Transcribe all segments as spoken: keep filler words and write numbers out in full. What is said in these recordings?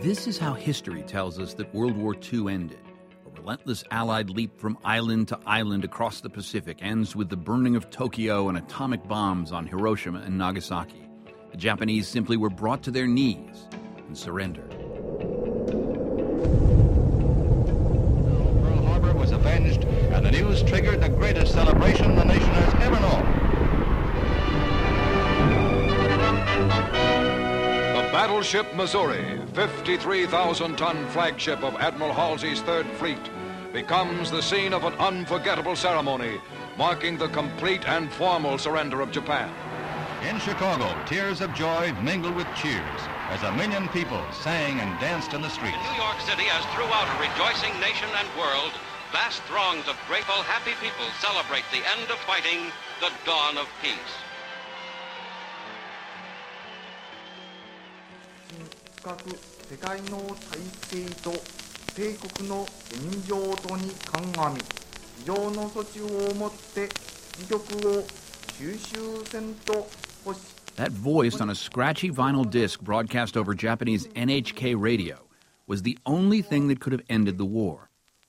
This is how history tells us that World War Two ended. A relentless Allied leap from island to island across the Pacific ends with the burning of Tokyo and atomic bombs on Hiroshima and Nagasaki. The Japanese simply were brought to their knees and surrendered. Pearl Harbor was avenged, and the news triggered the greatest celebration the nation has ever known. The Battleship Missouri, fifty-three thousand ton flagship of Admiral Halsey's Third Fleet, becomes the scene of an unforgettable ceremony marking the complete and formal surrender of Japan. In Chicago, tears of joy mingled with cheers as a million people sang and danced in the streets. In New York City, as throughout a rejoicing nation and world, vast throngs of grateful, happy people celebrate the end of fighting, the dawn of peace. 各世界の体制と帝国の現状とに鑑み、非常の措置をもって自局を収集せんと欲し。 That voice on a scratchy vinyl disc broadcast over Japanese N H K radio was the only thing that could have ended the war.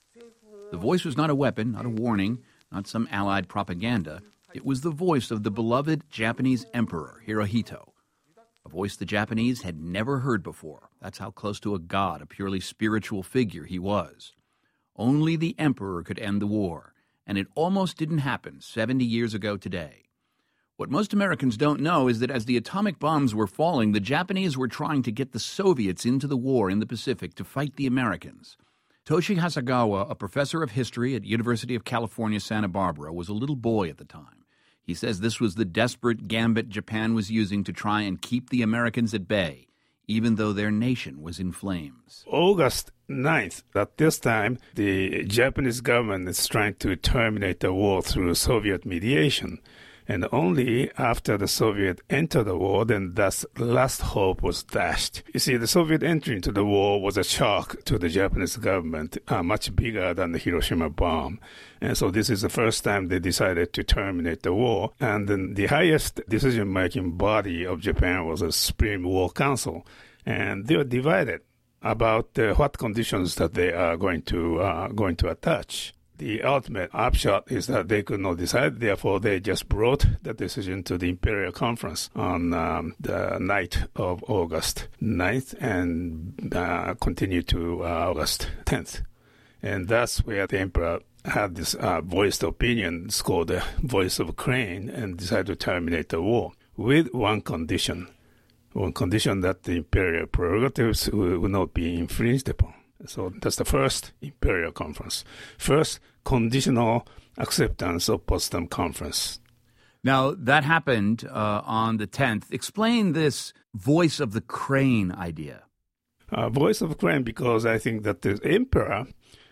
The voice was not a weapon, not a warning, not some Allied propaganda. It was the voice of the beloved Japanese Emperor, Hirohito. A voice the Japanese had never heard before. That's how close to a god, a purely spiritual figure he was. Only the emperor could end the war, and it almost didn't happen seventy years ago today. What most Americans don't know is that as the atomic bombs were falling, the Japanese were trying to get the Soviets into the war in the Pacific to fight the Americans. Toshi Hasegawa, a professor of history at University of California, Santa Barbara, was a little boy at the time. He says this was the desperate gambit Japan was using to try and keep the Americans at bay, even though their nation was in flames. August ninth, at this time, the Japanese government is trying to terminate the war through Soviet mediation. And only after the Soviet entered the war, then that last hope was dashed. You see, the Soviet entry into the war was a shock to the Japanese government, uh, much bigger than the Hiroshima bomb. And so this is the first time they decided to terminate the war. And then the highest decision-making body of Japan was the Supreme War Council. And they were divided about uh, what conditions that they are going to uh, going to attach. The ultimate upshot is that they could not decide. Therefore, they just brought the decision to the Imperial Conference on um, the night of August ninth and uh, continued to uh, August tenth. And that's where the emperor had this uh, voiced opinion. It's called the Voice of Crane, and decided to terminate the war with one condition. One condition that the imperial prerogatives will not be infringed upon. So that's the first Imperial Conference. First conditional acceptance of Potsdam Conference. Now, that happened uh, on the tenth. Explain this voice of the crane idea. Uh, voice of crane, because I think that the emperor,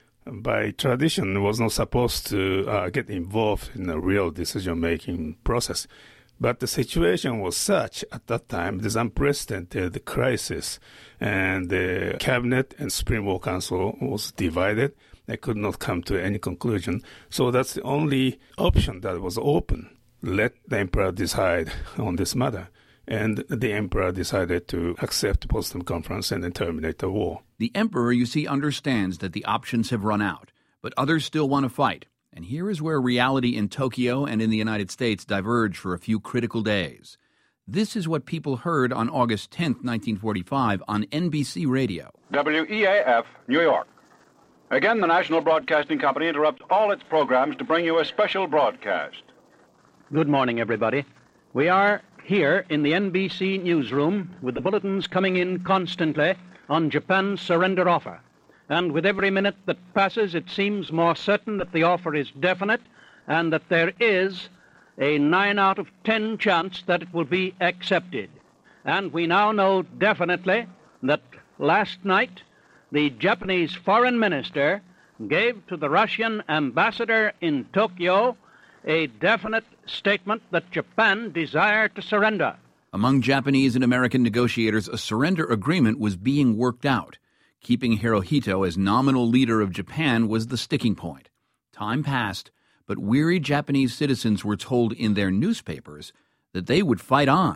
by tradition, was not supposed to uh, get involved in a real decision-making process. But the situation was such at that time, this unprecedented crisis, and the cabinet and Supreme War Council was divided. They could not come to any conclusion. So that's the only option that was open. Let the emperor decide on this matter. And the emperor decided to accept the Potsdam Conference and then terminate the war. The emperor, you see, understands that the options have run out, but others still want to fight. And here is where reality in Tokyo and in the United States diverge for a few critical days. This is what people heard on August tenth, nineteen forty-five, on N B C Radio. W E A F, New York. Again, the National Broadcasting Company interrupts all its programs to bring you a special broadcast. Good morning, everybody. We are here in the N B C newsroom with the bulletins coming in constantly on Japan's surrender offer. And with every minute that passes, it seems more certain that the offer is definite and that there is a nine out of ten chance that it will be accepted. And we now know definitely that last night the Japanese foreign minister gave to the Russian ambassador in Tokyo a definite statement that Japan desired to surrender. Among Japanese and American negotiators, a surrender agreement was being worked out. Keeping Hirohito as nominal leader of Japan was the sticking point. Time passed, but weary Japanese citizens were told in their newspapers that they would fight on,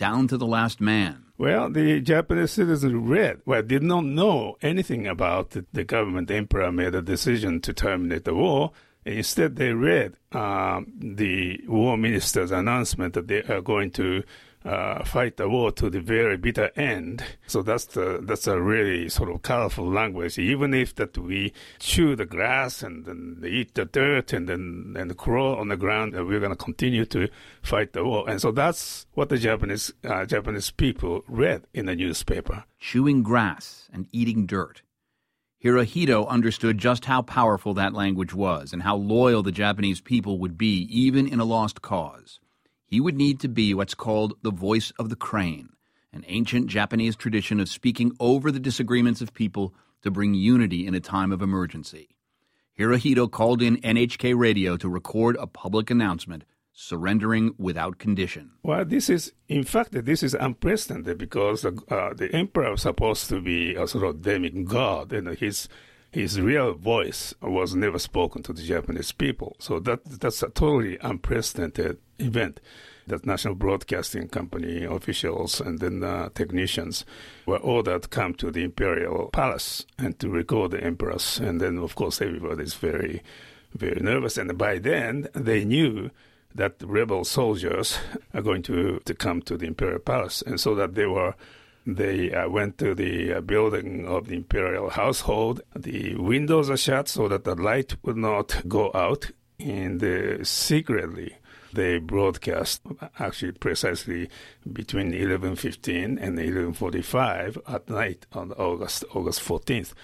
down to the last man. Well, the Japanese citizens read, well, did not know anything about the, the government. The emperor made a decision to terminate the war. Instead, they read um, the war minister's announcement that they are going to uh, fight the war to the very bitter end. So that's the that's a really sort of colorful language. Even if that we chew the grass and then eat the dirt and then and crawl on the ground, we're going to continue to fight the war. And so that's what the Japanese uh, Japanese people read in the newspaper. Chewing grass and eating dirt. Hirohito understood just how powerful that language was and how loyal the Japanese people would be even in a lost cause. He would need to be what's called the voice of the crane, an ancient Japanese tradition of speaking over the disagreements of people to bring unity in a time of emergency. Hirohito called in N H K Radio to record a public announcement, surrendering without condition. Well, this is, in fact, this is unprecedented because uh, the emperor was supposed to be a sort of demigod, and his his real voice was never spoken to the Japanese people. So that that's a totally unprecedented event. That National Broadcasting Company officials and then uh, technicians were ordered to come to the imperial palace and to record the emperors. And then, of course, everybody is very, very nervous. And by then, they knew that the rebel soldiers are going to, to come to the imperial palace. And so that they were, they uh, went to the uh, building of the imperial household. The windows are shut so that the light would not go out. And uh, secretly, they broadcast actually precisely between eleven fifteen and eleven forty-five at night on August August fourteenth.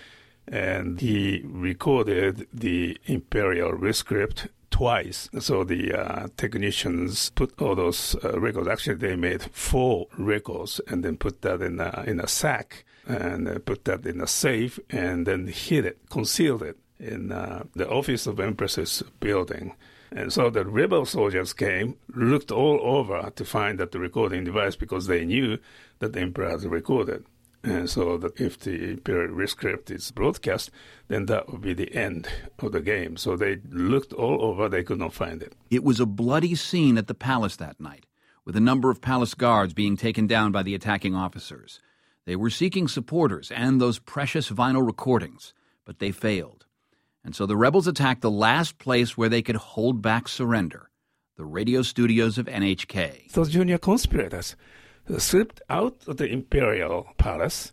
And he recorded the imperial rescript twice. So the uh, technicians put all those uh, records. Actually, they made four records and then put that in a, in a sack and uh, put that in a safe and then hid it, concealed it in uh, the office of Empress's building. And so the rebel soldiers came, looked all over to find that the recording device because they knew that the emperor had recorded. And so that if the imperial rescript is broadcast, then that would be the end of the game. So they looked all over, they could not find it. It was a bloody scene at the palace that night, with a number of palace guards being taken down by the attacking officers. They were seeking supporters and those precious vinyl recordings, but they failed. And so the rebels attacked the last place where they could hold back surrender, the radio studios of N H K. Those junior conspirators slipped out of the imperial palace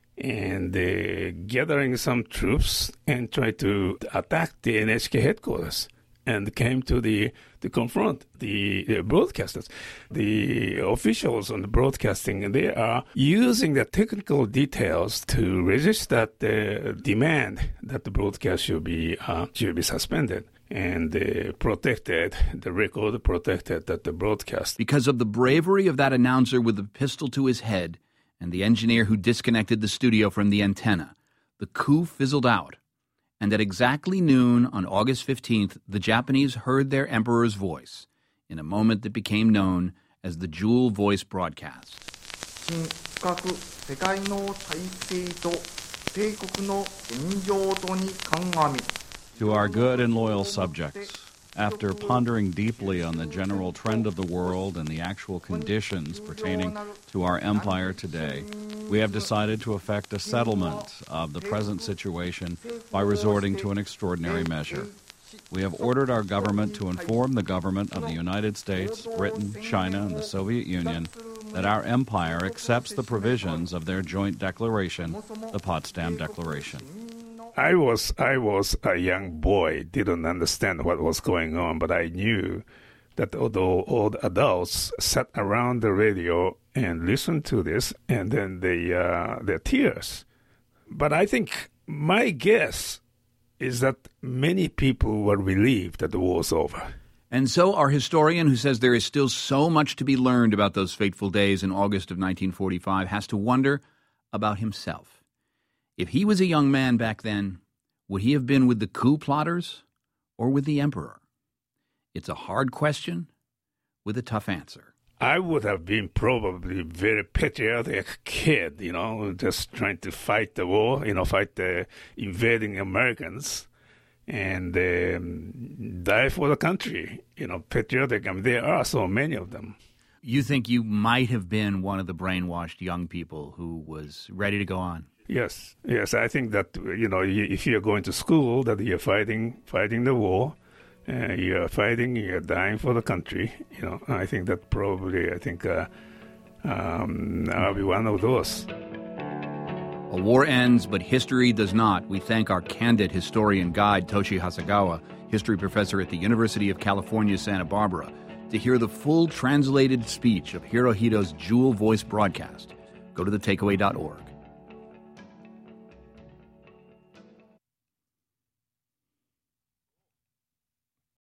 and uh, gathering some troops and tried to attack the N H K headquarters and came to the to confront the, the broadcasters. The officials on the broadcasting, they are using the technical details to resist that uh, demand that the broadcast should be uh, should be suspended. And uh, protected the record, protected that the broadcast. Because of the bravery of that announcer with the pistol to his head and the engineer who disconnected the studio from the antenna, the coup fizzled out. And at exactly noon on August fifteenth, the Japanese heard their emperor's voice in a moment that became known as the Jewel Voice broadcast. 新深く世界の体制と帝国の現状とに鑑み To our good and loyal subjects, after pondering deeply on the general trend of the world and the actual conditions pertaining to our empire today, we have decided to effect a settlement of the present situation by resorting to an extraordinary measure. We have ordered our government to inform the government of the United States, Britain, China, and the Soviet Union that our empire accepts the provisions of their joint declaration, the Potsdam Declaration. I was I was a young boy, didn't understand what was going on, but I knew that although all the adults sat around the radio and listened to this, and then they uh, their tears. But I think my guess is that many people were relieved that the war was over. And so our historian, who says there is still so much to be learned about those fateful days in August of nineteen forty-five, has to wonder about himself. If he was a young man back then, would he have been with the coup plotters or with the emperor? It's a hard question with a tough answer. I would have been probably a very patriotic kid, you know, just trying to fight the war, you know, fight the invading Americans and um, die for the country, you know, patriotic. I mean, there are so many of them. You think you might have been one of the brainwashed young people who was ready to go on? Yes, yes. I think that, you know, if you're going to school, that you're fighting, fighting the war, uh, you're fighting, you're dying for the country. You know, I think that probably, I think uh, um, I'll be one of those. A war ends, but history does not. We thank our candid historian guide, Toshi Hasegawa, history professor at the University of California, Santa Barbara. To hear the full translated speech of Hirohito's Jewel Voice broadcast, go to the takeaway dot org.